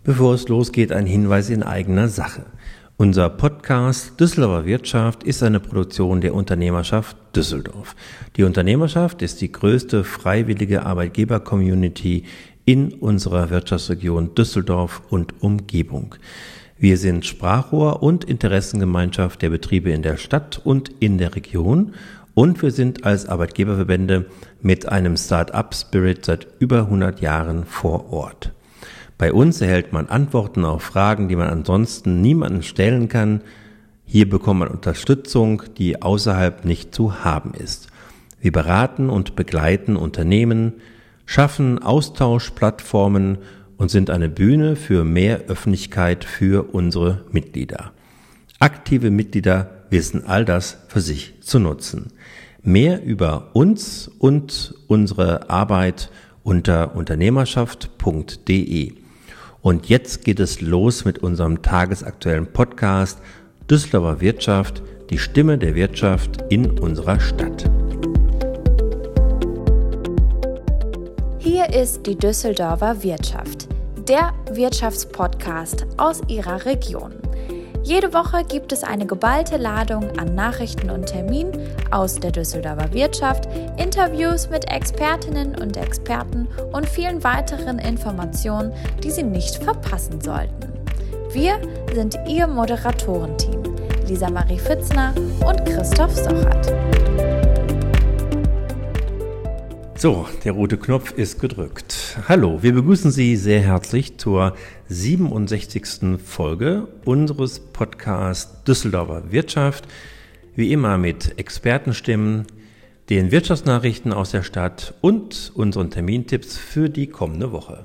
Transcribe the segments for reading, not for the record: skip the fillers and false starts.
Bevor es losgeht, ein Hinweis in eigener Sache. Unser Podcast Düsseldorfer Wirtschaft ist eine Produktion der Unternehmerschaft Düsseldorf. Die Unternehmerschaft ist die größte freiwillige Arbeitgeber-Community in unserer Wirtschaftsregion Düsseldorf und Umgebung. Wir sind Sprachrohr und Interessengemeinschaft der Betriebe in der Stadt und in der Region und wir sind als Arbeitgeberverbände mit einem Start-up-Spirit seit über 100 Jahren vor Ort. Bei uns erhält man Antworten auf Fragen, die man ansonsten niemandem stellen kann. Hier bekommt man Unterstützung, die außerhalb nicht zu haben ist. Wir beraten und begleiten Unternehmen, schaffen Austauschplattformen und sind eine Bühne für mehr Öffentlichkeit für unsere Mitglieder. Aktive Mitglieder wissen all das für sich zu nutzen. Mehr über uns und unsere Arbeit unter unternehmerschaft.de. Und jetzt geht es los mit unserem tagesaktuellen Podcast Düsseldorfer Wirtschaft, die Stimme der Wirtschaft in unserer Stadt. Hier ist die Düsseldorfer Wirtschaft, der Wirtschaftspodcast aus Ihrer Region. Jede Woche gibt es eine geballte Ladung an Nachrichten und Terminen aus der Düsseldorfer Wirtschaft, Interviews mit Expertinnen und Experten und vielen weiteren Informationen, die Sie nicht verpassen sollten. Wir sind Ihr Moderatorenteam, Lisa Marie Fitzner und Christoph Sochert. So, der rote Knopf ist gedrückt. Hallo, wir begrüßen Sie sehr herzlich zur 67. Folge unseres Podcasts Düsseldorfer Wirtschaft. Wie immer mit Expertenstimmen, den Wirtschaftsnachrichten aus der Stadt und unseren Termintipps für die kommende Woche.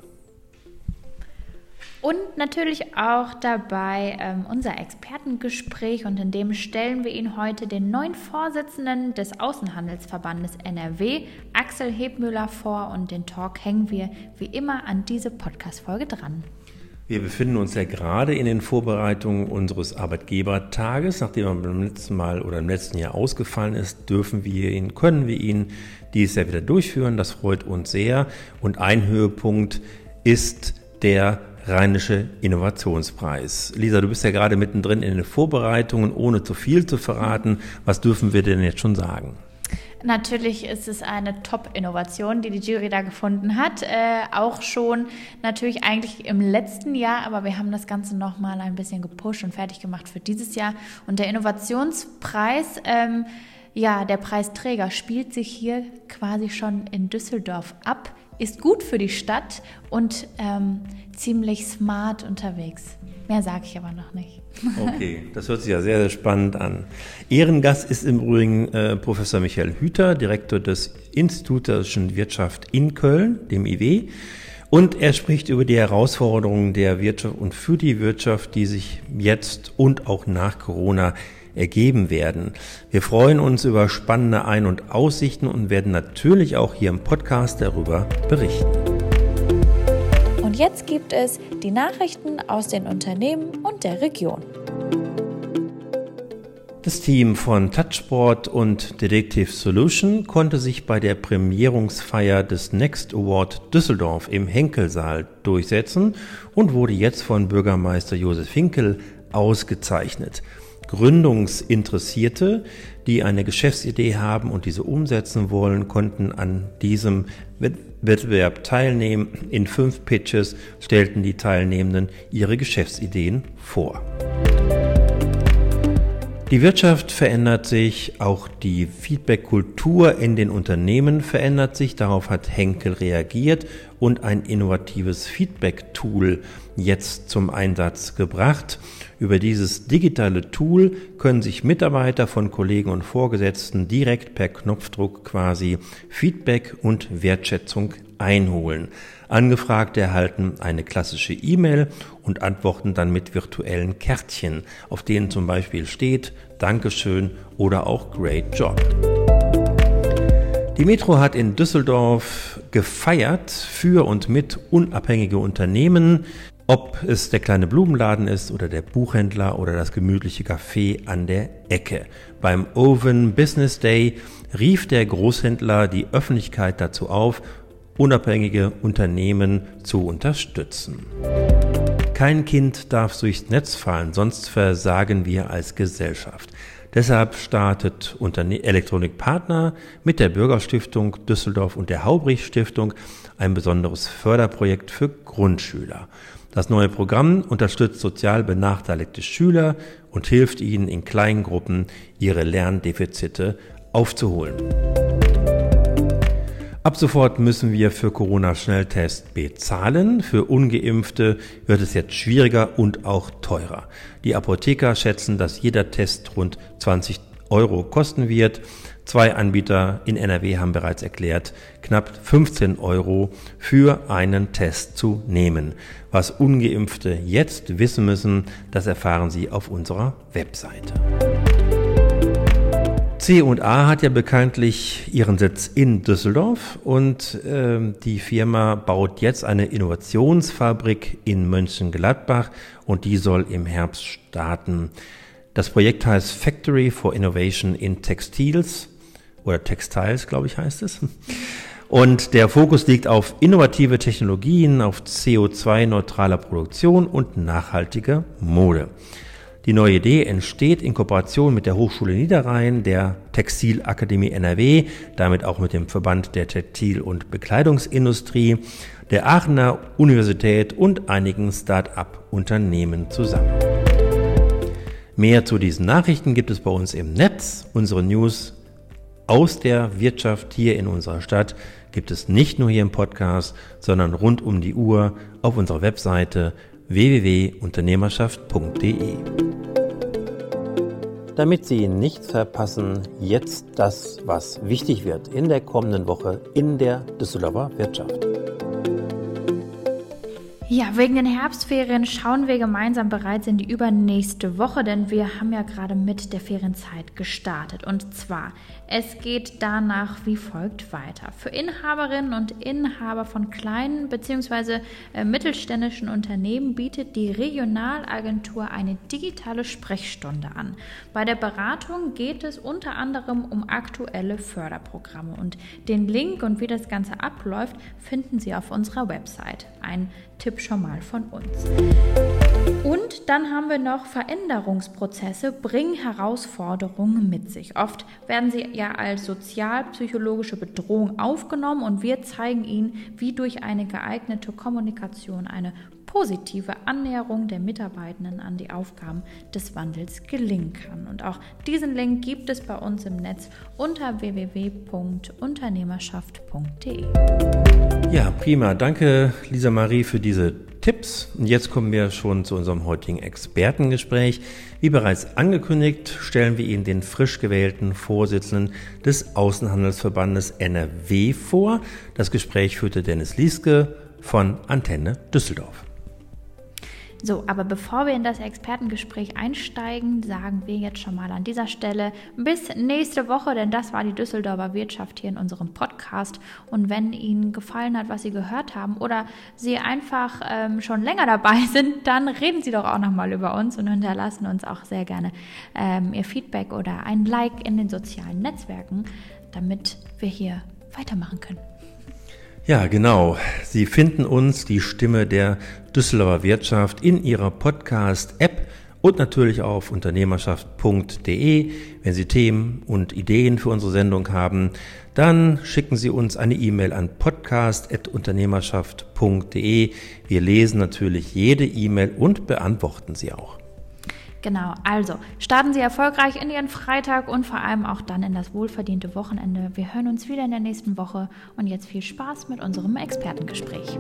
Und natürlich auch dabei unser Expertengespräch und in dem stellen wir Ihnen heute den neuen Vorsitzenden des Außenhandelsverbandes NRW, Axel Hebmüller, vor und den Talk hängen wir wie immer an diese Podcast-Folge dran. Wir befinden uns ja gerade in den Vorbereitungen unseres Arbeitgebertages. Nachdem er beim letzten Mal oder im letzten Jahr ausgefallen ist, können wir ihn dieses Jahr wieder durchführen. Das freut uns sehr. Und ein Höhepunkt ist der Rheinische Innovationspreis. Lisa, du bist ja gerade mittendrin in den Vorbereitungen, ohne zu viel zu verraten. Was dürfen wir denn jetzt schon sagen? Natürlich ist es eine Top-Innovation, die Jury da gefunden hat. Auch schon natürlich eigentlich im letzten Jahr, aber wir haben das Ganze nochmal ein bisschen gepusht und fertig gemacht für dieses Jahr. Und der Innovationspreis, der Preisträger spielt sich hier quasi schon in Düsseldorf ab, ist gut für die Stadt und ziemlich smart unterwegs. Mehr sage ich aber noch nicht. Okay, das hört sich ja sehr, sehr spannend an. Ehrengast ist im Übrigen Professor Michael Hüter, Direktor des Instituts der Wirtschaft in Köln, dem IW. Und er spricht über die Herausforderungen der Wirtschaft und für die Wirtschaft, die sich jetzt und auch nach Corona ergeben werden. Wir freuen uns über spannende Ein- und Aussichten und werden natürlich auch hier im Podcast darüber berichten. Und jetzt gibt es die Nachrichten aus den Unternehmen und der Region. Das Team von Touchboard und Detective Solution konnte sich bei der Prämierungsfeier des Next Award Düsseldorf im Henkelsaal durchsetzen und wurde jetzt von Bürgermeister Josef Hinkel ausgezeichnet. Gründungsinteressierte, die eine Geschäftsidee haben und diese umsetzen wollen, konnten an diesem Wettbewerb teilnehmen. In 5 Pitches stellten die Teilnehmenden ihre Geschäftsideen vor. Die Wirtschaft verändert sich, auch die Feedback-Kultur in den Unternehmen verändert sich. Darauf hat Henkel reagiert und ein innovatives Feedback-Tool jetzt zum Einsatz gebracht. Über dieses digitale Tool können sich Mitarbeiter von Kollegen und Vorgesetzten direkt per Knopfdruck quasi Feedback und Wertschätzung einholen. Angefragte erhalten eine klassische E-Mail und antworten dann mit virtuellen Kärtchen, auf denen zum Beispiel steht Dankeschön oder auch Great Job. Die Metro hat in Düsseldorf gefeiert für und mit unabhängige Unternehmen. Ob es der kleine Blumenladen ist oder der Buchhändler oder das gemütliche Café an der Ecke. Beim Oven Business Day rief der Großhändler die Öffentlichkeit dazu auf, unabhängige Unternehmen zu unterstützen. Kein Kind darf durchs Netz fallen, sonst versagen wir als Gesellschaft. Deshalb startet Elektronik Partner mit der Bürgerstiftung Düsseldorf und der Haubrich-Stiftung ein besonderes Förderprojekt für Grundschüler. Das neue Programm unterstützt sozial benachteiligte Schüler und hilft ihnen in kleinen Gruppen, ihre Lerndefizite aufzuholen. Ab sofort müssen wir für Corona-Schnelltest bezahlen. Für Ungeimpfte wird es jetzt schwieriger und auch teurer. Die Apotheker schätzen, dass jeder Test rund 20 € kosten wird. 2 Anbieter in NRW haben bereits erklärt, knapp 15 € für einen Test zu nehmen. Was Ungeimpfte jetzt wissen müssen, das erfahren Sie auf unserer Webseite. C&A hat ja bekanntlich ihren Sitz in Düsseldorf und die Firma baut jetzt eine Innovationsfabrik in Mönchengladbach und die soll im Herbst starten. Das Projekt heißt Factory for Innovation in Textiles oder Textiles, glaube ich, heißt es. Und der Fokus liegt auf innovative Technologien, auf CO2-neutraler Produktion und nachhaltige Mode. Die neue Idee entsteht in Kooperation mit der Hochschule Niederrhein, der Textilakademie NRW, damit auch mit dem Verband der Textil- und Bekleidungsindustrie, der Aachener Universität und einigen Start-up-Unternehmen zusammen. Mehr zu diesen Nachrichten gibt es bei uns im Netz. Unsere News aus der Wirtschaft hier in unserer Stadt gibt es nicht nur hier im Podcast, sondern rund um die Uhr auf unserer Webseite www.unternehmerschaft.de. Damit Sie nichts verpassen, jetzt das, was wichtig wird in der kommenden Woche in der Düsseldorfer Wirtschaft. Ja, wegen den Herbstferien schauen wir gemeinsam bereits in die übernächste Woche, denn wir haben ja gerade mit der Ferienzeit gestartet. Und zwar, es geht danach wie folgt weiter. Für Inhaberinnen und Inhaber von kleinen bzw. mittelständischen Unternehmen bietet die Regionalagentur eine digitale Sprechstunde an. Bei der Beratung geht es unter anderem um aktuelle Förderprogramme. Und den Link und wie das Ganze abläuft, finden Sie auf unserer Website. Ein Tipp schon mal von uns. Und dann haben wir noch Veränderungsprozesse, bringen Herausforderungen mit sich. Oft werden sie ja als sozialpsychologische Bedrohung aufgenommen und wir zeigen Ihnen, wie durch eine geeignete Kommunikation eine positive Annäherung der Mitarbeitenden an die Aufgaben des Wandels gelingen kann. Und auch diesen Link gibt es bei uns im Netz unter www.unternehmerschaft.de. Ja, prima. Danke, Lisa Marie, für diese Tipps. Und jetzt kommen wir schon zu unserem heutigen Expertengespräch. Wie bereits angekündigt, stellen wir Ihnen den frisch gewählten Vorsitzenden des Außenhandelsverbandes NRW vor. Das Gespräch führte Dennis Lieske von Antenne Düsseldorf. So, aber bevor wir in das Expertengespräch einsteigen, sagen wir jetzt schon mal an dieser Stelle bis nächste Woche, denn das war die Düsseldorfer Wirtschaft hier in unserem Podcast. Und wenn Ihnen gefallen hat, was Sie gehört haben oder Sie einfach schon länger dabei sind, dann reden Sie doch auch nochmal über uns und hinterlassen uns auch sehr gerne Ihr Feedback oder ein Like in den sozialen Netzwerken, damit wir hier weitermachen können. Ja, genau. Sie finden uns, die Stimme der Düsseldorfer Wirtschaft, in Ihrer Podcast-App und natürlich auf unternehmerschaft.de. Wenn Sie Themen und Ideen für unsere Sendung haben, dann schicken Sie uns eine E-Mail an podcast@unternehmerschaft.de. Wir lesen natürlich jede E-Mail und beantworten sie auch. Genau, also starten Sie erfolgreich in Ihren Freitag und vor allem auch dann in das wohlverdiente Wochenende. Wir hören uns wieder in der nächsten Woche und jetzt viel Spaß mit unserem Expertengespräch.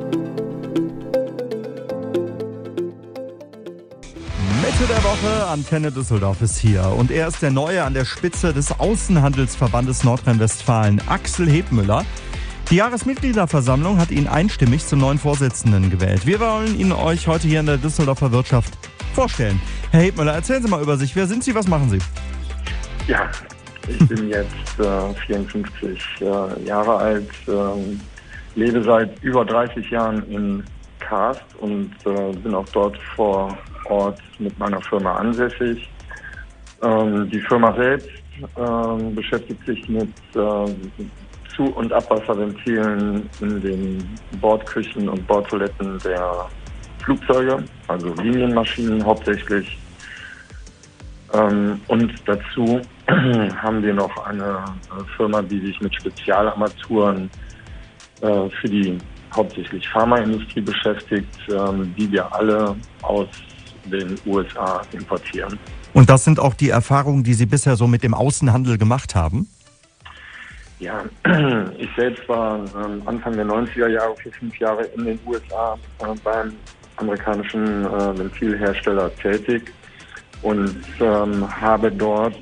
Mitte der Woche, Antenne Düsseldorf ist hier und er ist der Neue an der Spitze des Außenhandelsverbandes Nordrhein-Westfalen, Axel Hebmüller. Die Jahresmitgliederversammlung hat ihn einstimmig zum neuen Vorsitzenden gewählt. Wir wollen ihn euch heute hier in der Düsseldorfer Wirtschaft vorstellen. Herr Hebmüller, erzählen Sie mal über sich. Wer sind Sie, was machen Sie? Ja, ich bin jetzt 54 Jahre alt, lebe seit über 30 Jahren in Karst und bin auch dort vor Ort mit meiner Firma ansässig. Die Firma selbst beschäftigt sich mit Zu- und Abwasserventilen in den Bordküchen und Bordtoiletten der Flugzeuge, also Linienmaschinen hauptsächlich. Und dazu haben wir noch eine Firma, die sich mit Spezialarmaturen für die hauptsächlich Pharmaindustrie beschäftigt, die wir alle aus den USA importieren. Und das sind auch die Erfahrungen, die Sie bisher so mit dem Außenhandel gemacht haben? Ja, ich selbst war Anfang der 90er Jahre für 5 Jahre in den USA beim amerikanischen Ventilhersteller tätig und habe dort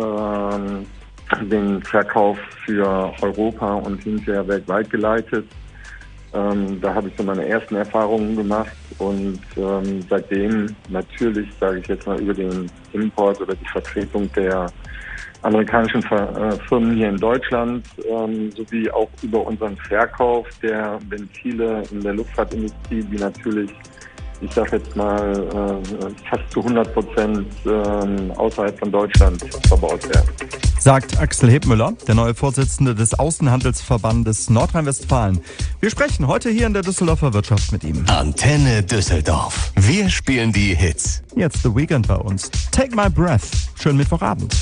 den Verkauf für Europa und hinterher weltweit geleitet. Da habe ich so meine ersten Erfahrungen gemacht und seitdem natürlich, sage ich jetzt mal, über den Import oder die Vertretung der amerikanischen Firmen hier in Deutschland sowie auch über unseren Verkauf der Ventile in der Luftfahrtindustrie, die natürlich, ich sage jetzt mal, fast zu 100% außerhalb von Deutschland verbaut werden. Sagt Axel Hebmüller, der neue Vorsitzende des Außenhandelsverbandes Nordrhein-Westfalen. Wir sprechen heute hier in der Düsseldorfer Wirtschaft mit ihm. Antenne Düsseldorf. Wir spielen die Hits. Jetzt The Weekend bei uns. Take My Breath. Schönen Mittwochabend.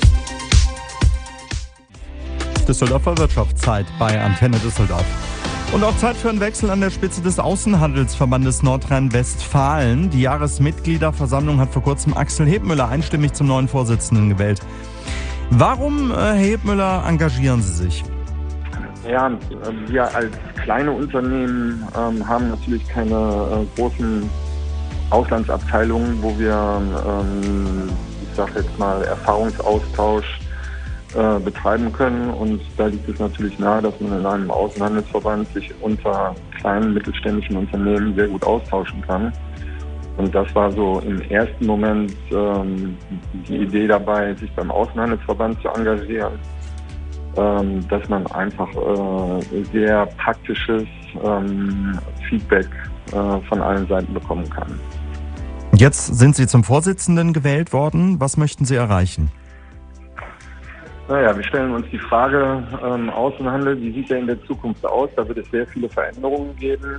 Düsseldorfer Wirtschaftszeit bei Antenne Düsseldorf. Und auch Zeit für einen Wechsel an der Spitze des Außenhandelsverbandes Nordrhein-Westfalen. Die Jahresmitgliederversammlung hat vor kurzem Axel Hebmüller einstimmig zum neuen Vorsitzenden gewählt. Warum, Herr Hebmüller, engagieren Sie sich? Ja, wir als kleine Unternehmen haben natürlich keine großen Auslandsabteilungen, wo wir, ich sage jetzt mal, Erfahrungsaustausch betreiben können. Und da liegt es natürlich nahe, dass man in einem Außenhandelsverband sich unter kleinen mittelständischen Unternehmen sehr gut austauschen kann. Und das war so im ersten Moment die Idee dabei, sich beim Außenhandelsverband zu engagieren, dass man einfach sehr praktisches Feedback von allen Seiten bekommen kann. Jetzt sind Sie zum Vorsitzenden gewählt worden. Was möchten Sie erreichen? Naja, wir stellen uns die Frage, Außenhandel, wie sieht der in der Zukunft aus? Da wird es sehr viele Veränderungen geben.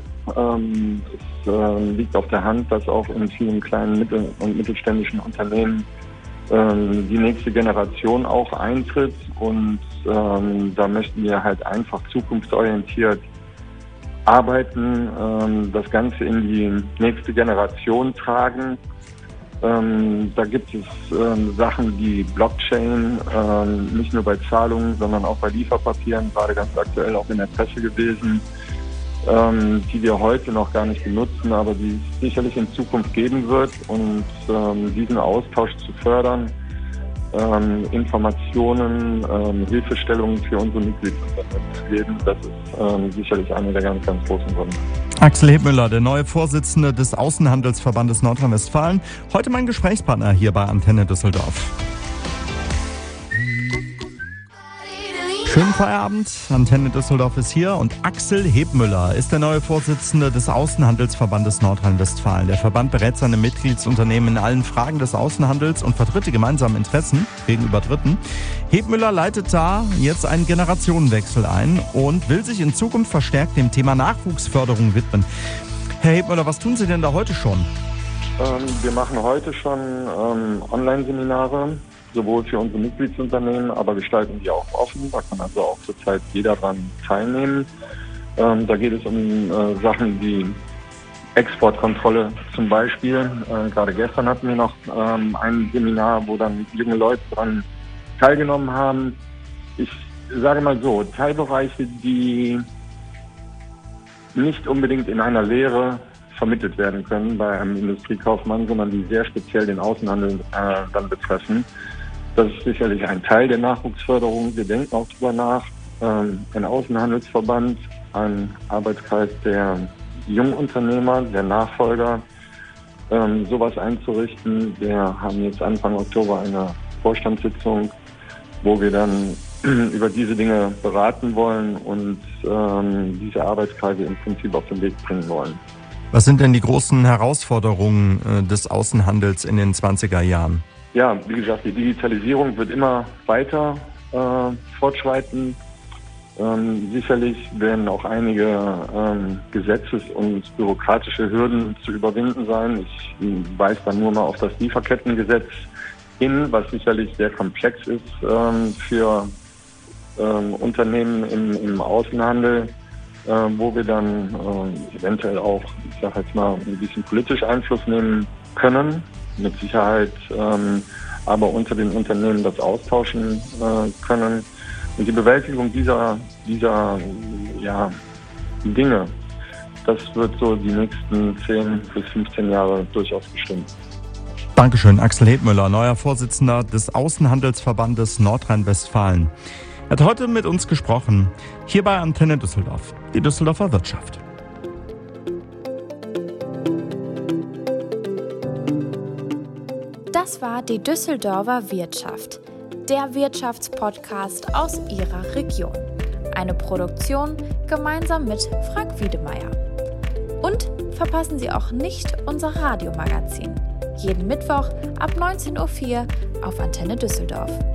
Es liegt auf der Hand, dass auch in vielen kleinen und mittelständischen Unternehmen die nächste Generation auch eintritt. Und da möchten wir halt einfach zukunftsorientiert arbeiten, das Ganze in die nächste Generation tragen. Da gibt es Sachen wie Blockchain, nicht nur bei Zahlungen, sondern auch bei Lieferpapieren, gerade ganz aktuell auch in der Presse gewesen, die wir heute noch gar nicht benutzen, aber die es sicherlich in Zukunft geben wird. Und diesen Austausch zu fördern, Informationen, Hilfestellungen für unsere Mitgliedsunternehmen zu geben, das ist sicherlich einer der ganz, ganz großen Gründe. Axel Hebmüller, der neue Vorsitzende des Außenhandelsverbandes Nordrhein-Westfalen, heute mein Gesprächspartner hier bei Antenne Düsseldorf. Schönen Feierabend, Antenne Düsseldorf ist hier und Axel Hebmüller ist der neue Vorsitzende des Außenhandelsverbandes Nordrhein-Westfalen. Der Verband berät seine Mitgliedsunternehmen in allen Fragen des Außenhandels und vertritt die gemeinsamen Interessen gegenüber Dritten. Hebmüller leitet da jetzt einen Generationenwechsel ein und will sich in Zukunft verstärkt dem Thema Nachwuchsförderung widmen. Herr Hebmüller, was tun Sie denn da heute schon? Wir machen heute schon Online-Seminare, sowohl für unsere Mitgliedsunternehmen, aber gestalten die auch offen. Da kann also auch zurzeit jeder daran teilnehmen. Da geht es um Sachen wie Exportkontrolle zum Beispiel. Gerade gestern hatten wir noch ein Seminar, wo dann junge Leute daran teilgenommen haben. Ich sage mal so, Teilbereiche, die nicht unbedingt in einer Lehre vermittelt werden können bei einem Industriekaufmann, sondern die sehr speziell den Außenhandel dann betreffen. Das ist sicherlich ein Teil der Nachwuchsförderung. Wir denken auch darüber nach, ein Außenhandelsverband, ein Arbeitskreis der Jungunternehmer, der Nachfolger, sowas einzurichten. Wir haben jetzt Anfang Oktober eine Vorstandssitzung, wo wir dann über diese Dinge beraten wollen und diese Arbeitskreise im Prinzip auf den Weg bringen wollen. Was sind denn die großen Herausforderungen des Außenhandels in den 20er Jahren? Ja, wie gesagt, die Digitalisierung wird immer weiter fortschreiten. Sicherlich werden auch einige Gesetzes- und bürokratische Hürden zu überwinden sein. Ich weise dann nur mal auf das Lieferkettengesetz hin, was sicherlich sehr komplex ist für Unternehmen im Außenhandel, wo wir dann eventuell auch, ich sage jetzt mal, ein bisschen politisch Einfluss nehmen können, mit Sicherheit, aber unter den Unternehmen das austauschen können. Und die Bewältigung dieser Dinge, das wird so die nächsten 10 bis 15 Jahre durchaus bestimmen. Dankeschön, Axel Hebmüller, neuer Vorsitzender des Außenhandelsverbandes Nordrhein-Westfalen. Er hat heute mit uns gesprochen, hier bei Antenne Düsseldorf, die Düsseldorfer Wirtschaft. Das war die Düsseldorfer Wirtschaft, der Wirtschaftspodcast aus Ihrer Region. Eine Produktion gemeinsam mit Frank Wiedemeyer. Und verpassen Sie auch nicht unser Radiomagazin. Jeden Mittwoch ab 19:04 Uhr auf Antenne Düsseldorf.